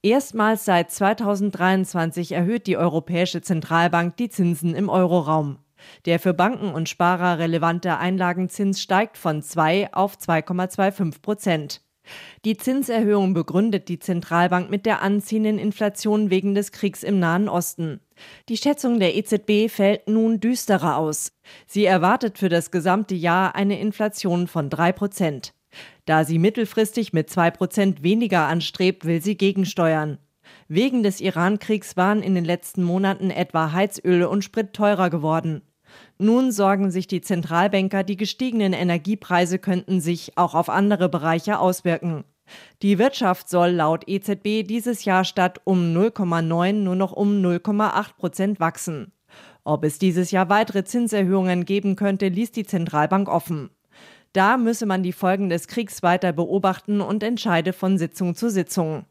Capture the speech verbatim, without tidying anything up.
Erstmals seit zweitausenddreiundzwanzig erhöht die Europäische Zentralbank die Zinsen im Euroraum. Der für Banken und Sparer relevante Einlagenzins steigt von zwei auf zwei Komma fünfundzwanzig Prozent. Die Zinserhöhung begründet die Zentralbank mit der anziehenden Inflation wegen des Kriegs im Nahen Osten. Die Schätzung der E Z B fällt nun düsterer aus. Sie erwartet für das gesamte Jahr eine Inflation von drei Prozent. Da sie mittelfristig mit zwei Prozent weniger anstrebt, will sie gegensteuern. Wegen des Iran-Kriegs waren in den letzten Monaten etwa Heizöl und Sprit teurer geworden. Nun sorgen sich die Zentralbanker, die gestiegenen Energiepreise könnten sich auch auf andere Bereiche auswirken. Die Wirtschaft soll laut E Z B dieses Jahr statt um null Komma neun nur noch um null Komma acht Prozent wachsen. Ob es dieses Jahr weitere Zinserhöhungen geben könnte, ließ die Zentralbank offen. Da müsse man die Folgen des Kriegs weiter beobachten und entscheide von Sitzung zu Sitzung.